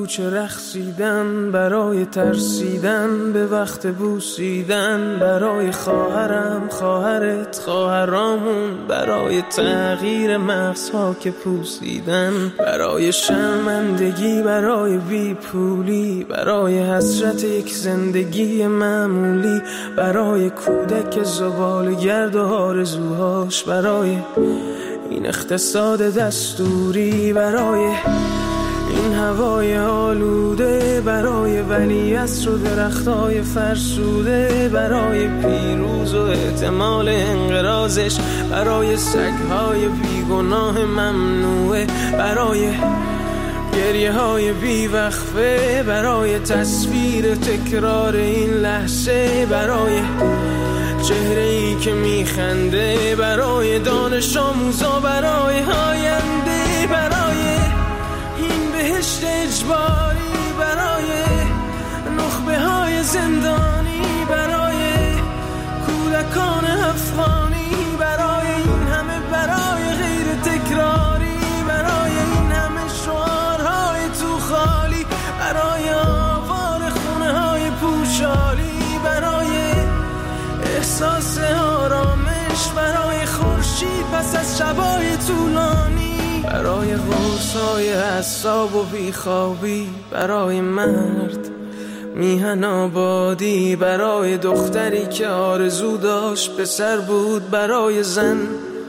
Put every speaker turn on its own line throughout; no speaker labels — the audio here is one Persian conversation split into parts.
کوچه رقصیدن، برای ترسیدن به وقت بوسیدن، برای خواهرم، خواهرت، خواهرامون، برای تغییر مغزها که پوسیدن، برای شرمندگی، برای بیپولی، برای حسرت یک زندگی معمولی، برای کودک زباله‌گرد و آرزوهاش، برای این اقتصاد دستوری، برای این هوای آلوده، برای ولیعصر و درختای فرسوده، برای پیروز و احتمال انقراضش، برای سگهای بیگناه ممنوعه، برای گریه های بیوقفه، برای تصویر تکرار این لحظه، برای چهره‌ای که میخنده، برای دانش آموزا، برای آینده، برای این بهشت اجباری، برای نخبه های زندانی، برای کودکان افغانی، برای این همه برای غیر تکراری، برای این همه شعارهای تو خالی، برای آوار خونه های پوشالی، برای احساس آرامش، برای خورشید پس از شبای طولانی، برای غوصای اعصاب و بیخوابی، برای مرد میهن آبادی، برای دختری که آرزو داشت پسر بود، برای زن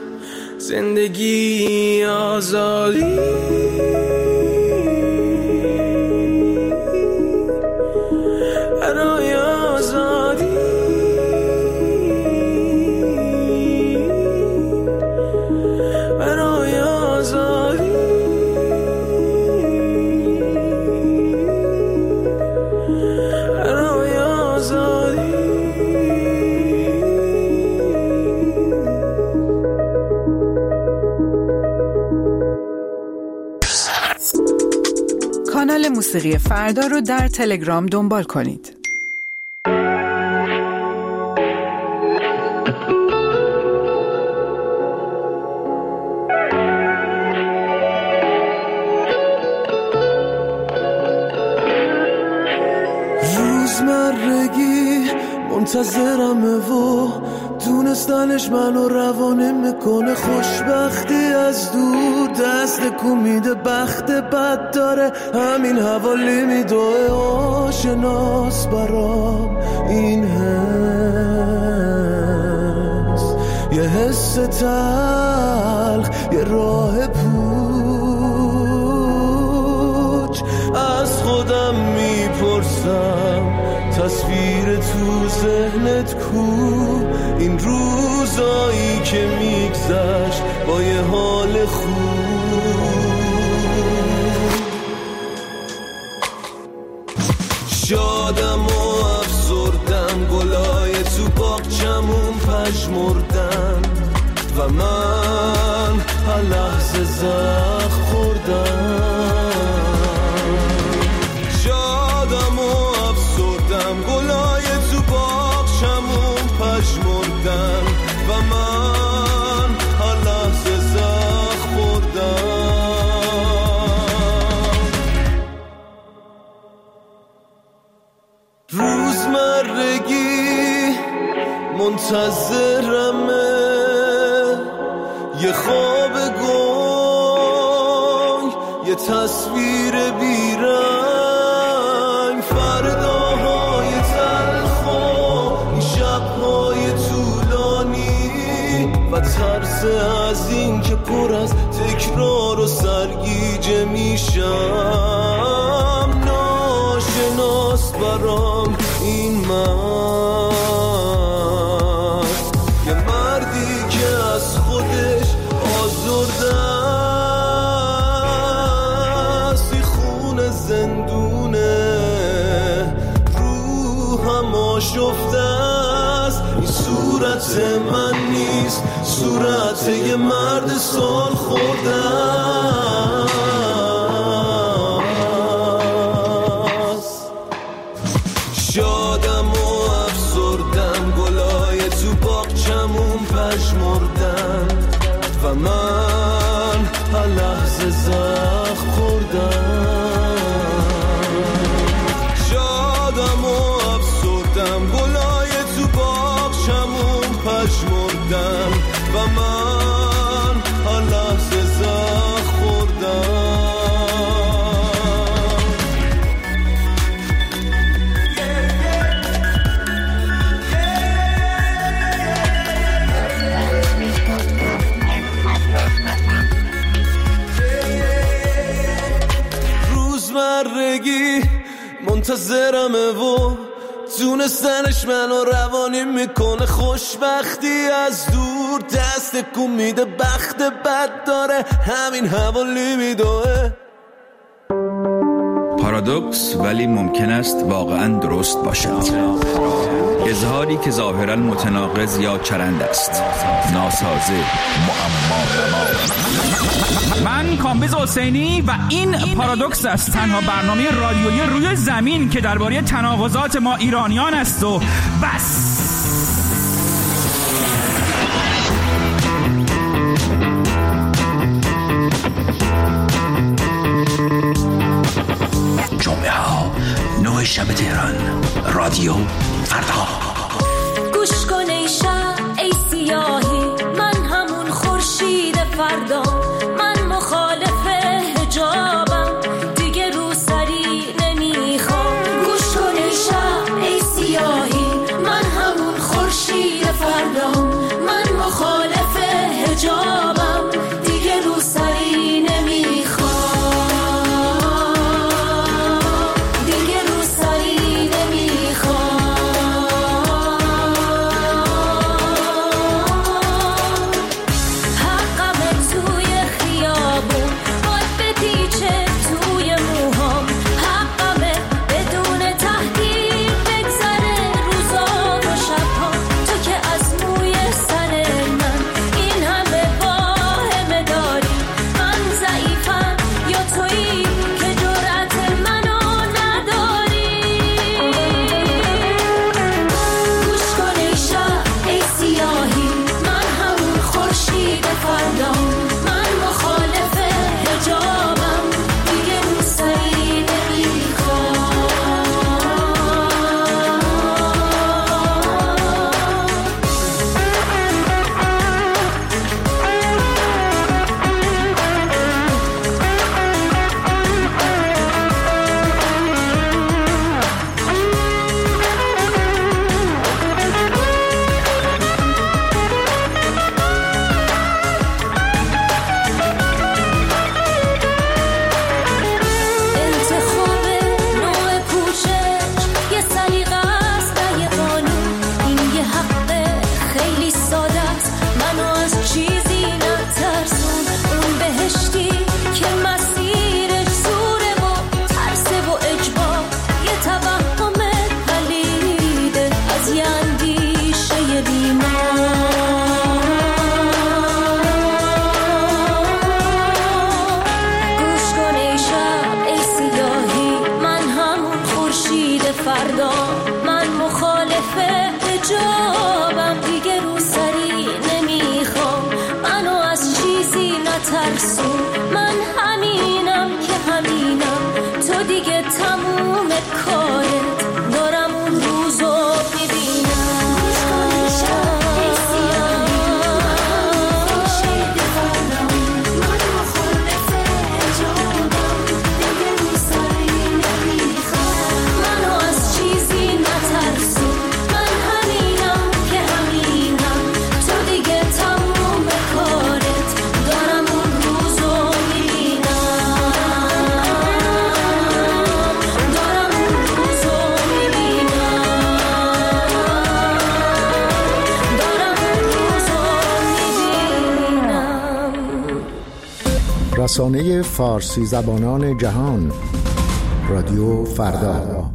زندگی آزادی، برای آزادی، برای آزادی، برای آزادی.
کانال موسیقی فردا رو در تلگرام دنبال کنید.
روزمرگی منتظرمه و دونستنش منو روانه میکنه، خوشبختی از دور دست کومیده، بخت بد داره همین حوالی میدوه، آشناس برام این حس، یه حس تلخ، یه راه پوچ، از خودم میپرسم تصویر تو ذهنت کو، این روزایی که میگذشت با یه حال خوب، شادم و افسردم، گلای تو باغچمون پژمردن و من هر لحظه زخم خوردم، شادم و افسردم، گلای تو باغچمون پژمردن و من هر لحظه زخم خوردم. روزمرگی منتظرمه، یه خواب گنگ، یه تصویر بیرنگ، فرداهای تلخ و این شبهای طولانی و ترس از این که پر از تکرار و سرگیجه میشم، ناشناس برام این مرد، یه مردی که از خودش آزرده است، این خون زندونه، روحم آشفته است، این صورت من نیست، صورت یه مرد سال خورده است. شادم و افسردم، گلای تو باغچمون پژمردن و من هر لحظه زخم خوردم، پژمردن و من هر لحظه زخم خوردم. روزمرگی منتظرمه و دونستنش منو روانی میکنه. خوشبختی از دور دست کن میده، بخت بد داره همین حوالی میدوه.
پارادوکس ولی ممکن است واقعا درست باشد. اظهاری که ظاهرا متناقض یا چرند است، ناسازه، معما.
من کامبیز حسینی و این پارادوکس است، تنها برنامه رادیویی روی زمین که درباره تناقضات ما ایرانیان است و بس.
جمعه ها 9 شب تهران، رادیو فردا.
گوش کن ای شب ای سیاهی، من همون خورشید فردا. من مخالف حجابم، دیگه رو سری نمیخوام. گوش کن ای شب ای سیاهی، من همون خورشید فردا. من مخالف حجابم، دیگه رو سری نمیخوام. من همینم که همینم، تو دیگه تموم کارت، دارم اون روزو ببینم. منو از چیزی نترسون، من همینم که همینم، تو دیگه تموم کارت، دارم اون روزو
رسانه فارسی زبانان جهان، رادیو فردا.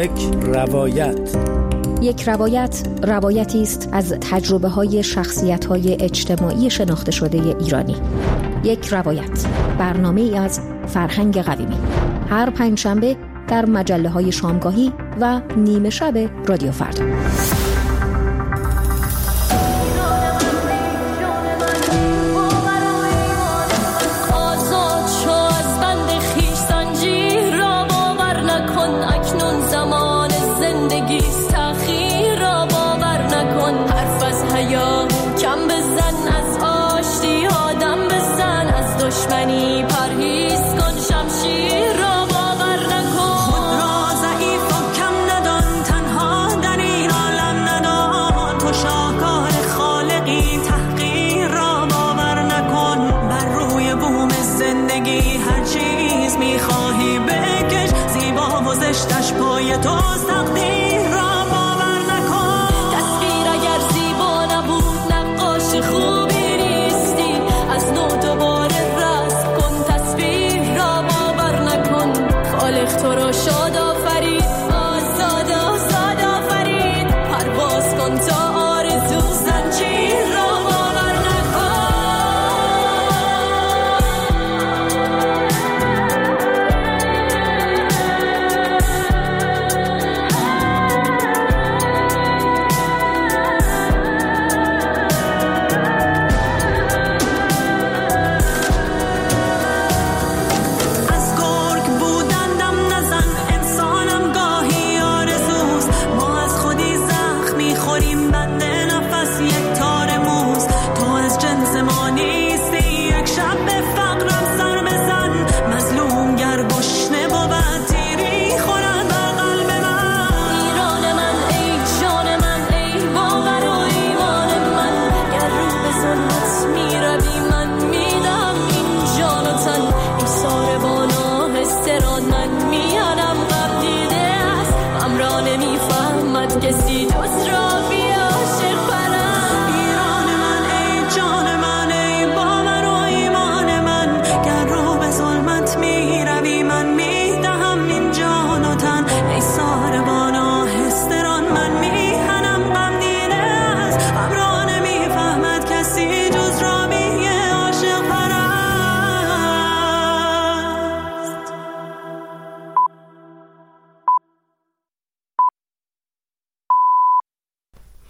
یک روایت.
یک روایت روایتی است از تجربه‌های شخصیت‌های اجتماعی شناخته شده ایرانی. یک روایت، برنامه‌ای از فرهنگ قویمی. هر پنجشنبه در مجله‌های شامگاهی و نیمه شب رادیو فردا.
یک تا